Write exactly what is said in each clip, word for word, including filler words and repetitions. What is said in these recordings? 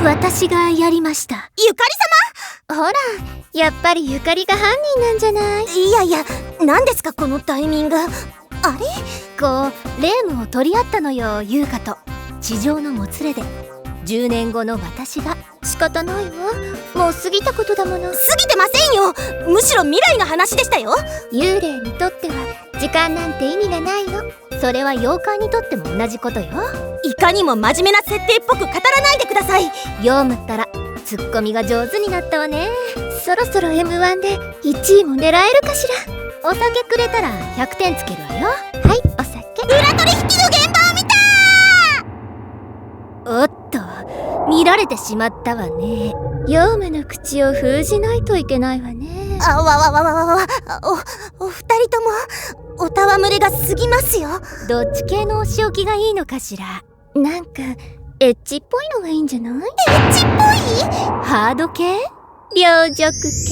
私がやりました。 ゆかり様。ほら、やっぱりゆかりが犯人なんじゃない？ いやいや、何ですかこのタイミング。あれ？ こう霊夢を取り合ったのよ、優香と。地上のもつれでじゅうねんごの私が。仕方ないわ、もう過ぎたことだもの。 過ぎてませんよ。むしろ未来の話でしたよ。 幽霊にとっては時間なんて意味がないの。それは妖怪にとっても同じことよ。 いかにも真面目な設定っぽく語らないでください。 ヨウムったらツッコミが上手になったわね。そろそろ エムワン でいちいも狙えるかしら。お酒くれたらひゃくてんつけるわよ。はい、お酒。 裏取引の現場を見たー。おっと、見られてしまったわね。ヨウムの口を封じないといけないわね。 あわわわわわわ。お、お二人ともおたわむれが過ぎますよ。 どっち系のお仕置きがいいのかしら。なんかエッチっぽいのがいいんじゃない？エッチっぽい？ ハード系？両辱系？可愛らしくノリノリに危ない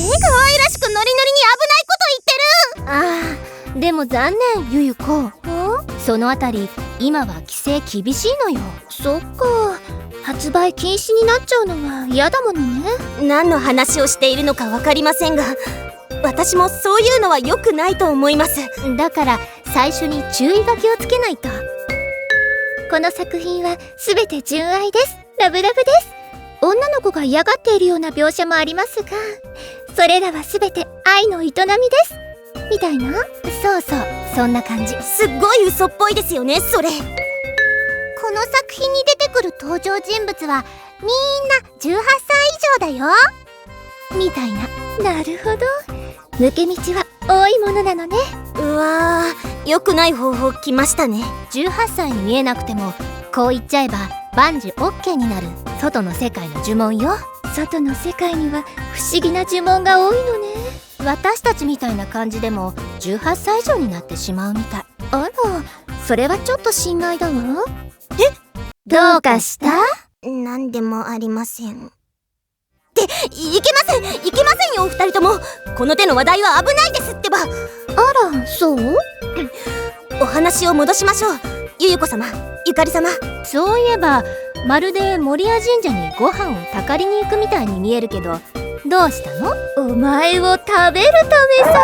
こと言ってる。 ああ、でも残念、ゆゆこ。そのあたり今は規制厳しいのよ。そっか、発売禁止になっちゃうのは嫌だものね。 何の話をしているのか分かりませんが、私もそういうのは良くないと思います。 だから最初に注意書きをつけないと。この作品は全て純愛です。ラブラブです。女の子が嫌がっているような描写もありますが、それらは全て愛の営みですみたいな。そうそう、そんな感じ。 すっごい嘘っぽいですよね、それ。 この作品に出てくる登場人物はみんなじゅうはっさい以上だよみたいな。なるほど、抜け道は多いものなのね。 うわー、良くない方法来ましたね。 じゅうはっさいに見えなくてもこう言っちゃえば万事 オーケー になる外の世界の呪文よ。外の世界には不思議な呪文が多いのね。私たちみたいな感じでもじゅうはっさい以上になってしまうみたい。あら、それはちょっと心外だわ。 え？ どうかした？ なんでもありません。って、いけませんいけませんよ、お二人とも。この手の話題は危ないですってば。 あら、そう？ お話を戻しましょう。ゆゆこ様、ゆかり様。 そういえばまるで守谷神社にご飯をたかりに行くみたいに見えるけど、どうしたの？お前を食べるためさ。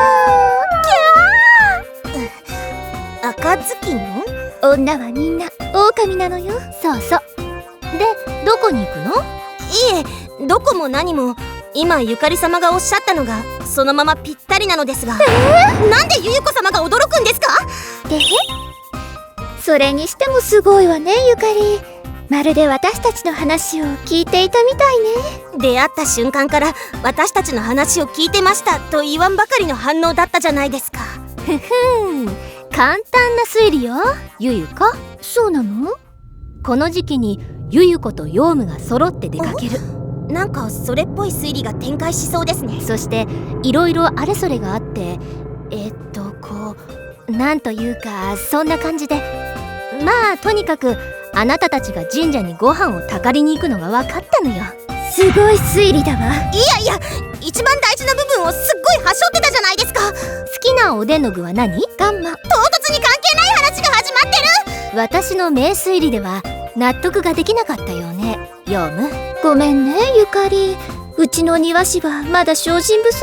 キャー。赤ずきん？ 女はみんな狼なのよ。そうそう。で、どこに行くの？ いえ、どこも何も。今ゆかり様がおっしゃったのがそのままぴったりなのですが。えー、なんでゆゆこ様が驚くんですか？ で、それにしてもすごいわね、ゆかり。まるで私たちの話を聞いていたみたいね。 出会った瞬間から私たちの話を聞いてましたと言わんばかりの反応だったじゃないですか。 ふふん、簡単な推理よ、ゆゆこ。そうなの？この時期にゆゆことヨウムが揃って出かける。 なんかそれっぽい推理が展開しそうですね。 そしていろいろあれそれがあって、えっとこうなんというかそんな感じで、まあとにかくあなたたちが神社にご飯をたかりに行くのが分かったのよ。すごい推理だわ。いやいや、一番大事な部分をすっごいはしょってたじゃないですか。 好きなおでんの具は何？ガンマ。 唐突に関係ない話が始まってる。 私の名推理では納得ができなかったよね、ヨウム。 ごめんね、ゆかり。うちの庭師はまだ精進不足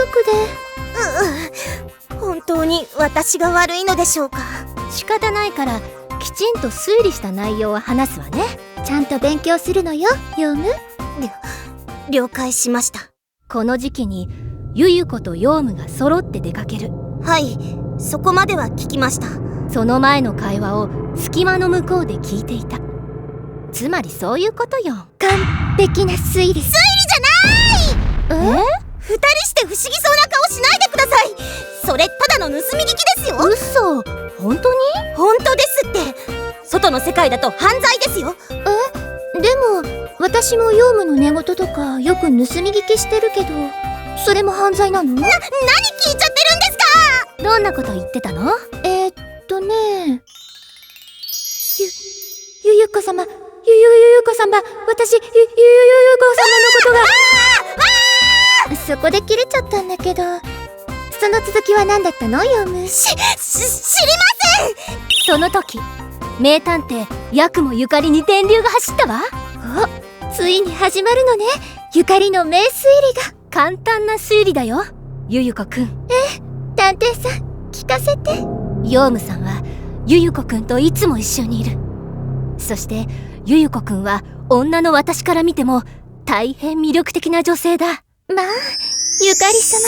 で。うう、本当に私が悪いのでしょうか。 仕方ないからきちんと推理した内容を話すわね。 ちゃんと勉強するのよ、ヨウム。 了解しました。 この時期にゆゆことヨウムが揃って出かける。 はい、そこまでは聞きました。 その前の会話を隙間の向こうで聞いていた。つまりそういうことよ。 完璧な推理。推理じゃない。え？二人して不思議そうな顔しないでください。それただの盗み聞きですよ。 嘘？本当に？ 本当ですって。外の世界だと犯罪ですよ。 え？でも私もヨウムの寝言とかよく盗み聞きしてるけど、それも犯罪なの？な、 何聞いちゃってるんですか？ どんなこと言ってたの？ えー、っとねゆ、ゆゆこ様、ゆゆゆゆこ様、私、ゆ、ゆゆゆゆこ様のことが。そこで切れちゃったんだけど、その続きは何だったの、ヨウム？ し、し、知りません。 その時、名探偵ヤクモゆかりに電流が走ったわ。 あ、 ついに始まるのね、ゆかりの名推理が。 簡単な推理だよ、ゆゆこくん。 探偵さん、聞かせて。 ヨウムさんはゆゆこくんといつも一緒にいる。そしてゆゆこくんは女の私から見ても大変魅力的な女性だ。 まあ、ゆかり様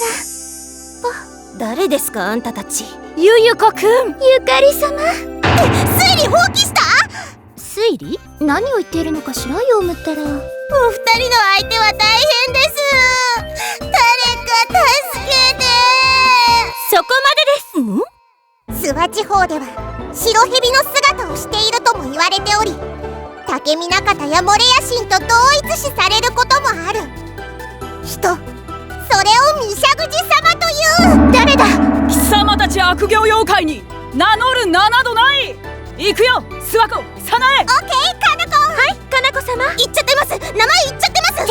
ったら。 誰ですかあんたたち。ゆゆこくん。 ゆかり様。 推理放棄した？推理？ 何を言っているのかしら、ヨウムったら。 お二人の相手は大変です。誰か助けて。そこまでです。 諏訪地方では白蛇の姿をしているとも言われており、竹見中田やモレヤ神と同一視されることもある人、それをミシャグジ様という。誰だ？ 貴様たち悪行妖怪に名乗る名などない。行くよ、諏訪子、早苗。 オッケー、かな子。 はい、かなこ様。言っちゃってます。名前言っちゃってます。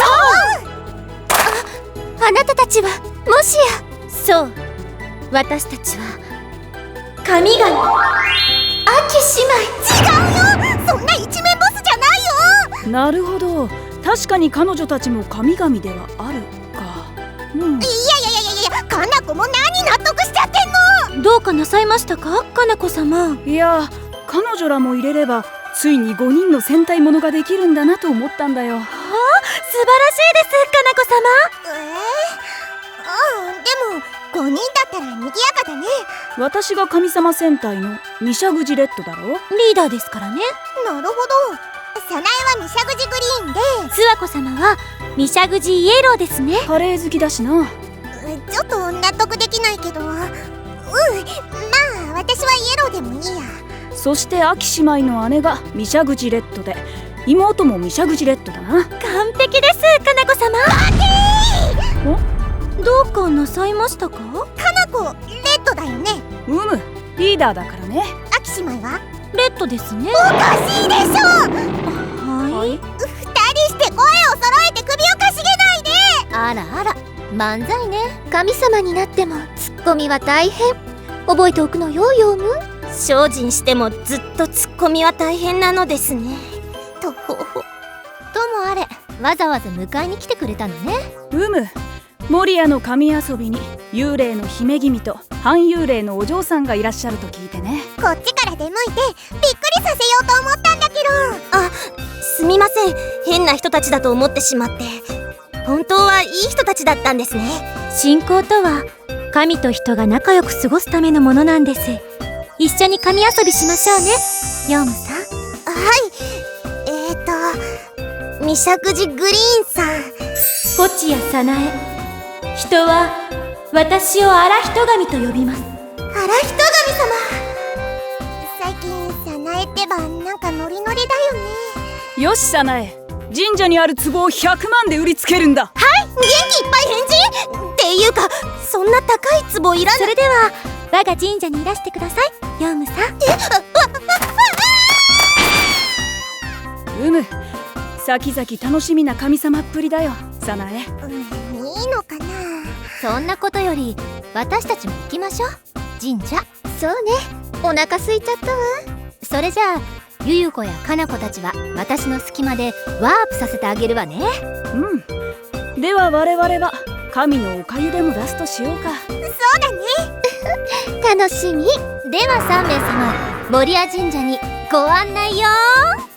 あなたたちはもしや。 そう、私たちは神々。 アキ姉妹。 違うよ、そんな一面ボスじゃないよ。 なるほど、確かに彼女たちも神々ではあるか。うん、 いやいやいやいやいや、かな子も何納得しちゃってんの。 どうかなさいましたか、かなこ様。 いや、彼女らも入れればついにごにんの戦隊ものができるんだなと思ったんだよ。 はあ、素晴らしいです、かなこ様。 えー、ああ、でもごにんだったら賑やかだね。 私が神様戦隊のミシャグジレッドだろ。 リーダーですからね。 なるほど、早苗はミシャグジグリーンで、 諏訪子様はミシャグジイエローですね。 カレー好きだしな。 ちょっと納得できないけど、うん、まあ私はイエローでもいいや。 そしてアキ姉妹の姉がミシャグジレッドで、妹もミシャグジレッドだな。 完璧です、かなこ様。どうかなさいましたか？ かな子、レッドだよね。 うむ、リーダーだからね。 アキ姉妹はレッドですね。 おかしいでしょ。 はい。 二人して声を揃えて首をかしげないで。 あらあら、漫才ね。 神様になってもツッコミは大変。覚えておくのよ、ヨウム。 精進してもずっとツッコミは大変なのですね。 とほほ。 ともあれ、わざわざ迎えに来てくれたのね。 うむ、守谷の神遊びに幽霊の姫君と半幽霊のお嬢さんがいらっしゃると聞いてね。 こっちから出向いてびっくりさせようと思ったんだけど。 あ、すみません、変な人たちだと思ってしまって。本当はいい人たちだったんですね。信仰とは神と人が仲良く過ごすためのものなんです。一緒に神遊びしましょうね、ヨウムさん。 はい、えーとミシャグジグリーンさん。 ポチやサナエ、人は私を荒人神と呼びます。 荒人神様。最近早苗ってばなんかノリノリだよね。 よし、早苗、神社にある壺をひゃくまんで売りつけるんだ。 はい、元気いっぱい返事っていうか、そんな高い壺いらない。それでは我が神社にいらしてください、ヨウムさん。 うむ、先々楽しみな神様っぷりだよ、早苗。 うん、いいのかな。 そんなことより私たちも行きましょう、神社。 そうね、お腹空いちゃったわ。 それじゃあゆゆ子やかな子たちは私の隙間でワープさせてあげるわね。 うん、では我々は神のおかゆでも出すとしようか。 そうだね。 楽しみ。 ではさんめいさま、守谷神社にご案内よ。